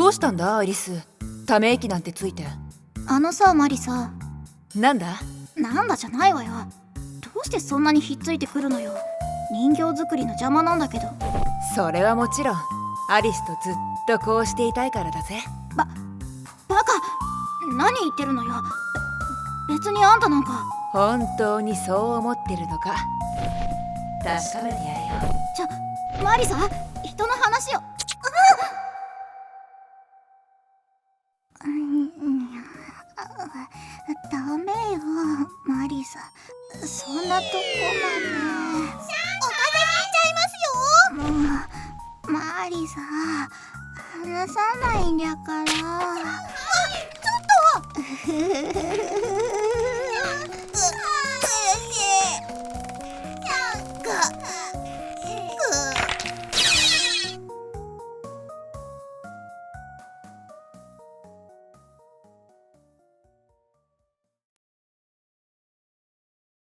うしたんだアリス、ため息なんてついて。 あのさマリサ。 なんだなんだじゃないわよ。どうしてそんなにひっついてくるのよ。人形作りの邪魔なんだけど。 それはもちろんアリスとずっとこうしていたいからだぜ。 バカ、何言ってるのよ。別にあんたなんか。 本当にそう思ってるのか確かめてやれよ。 マリサ、人の話を。ダメよマリサ、そんなとこまで。お風邪ひいちゃいますよ。もうマリサ、話さないんだから。ちょっと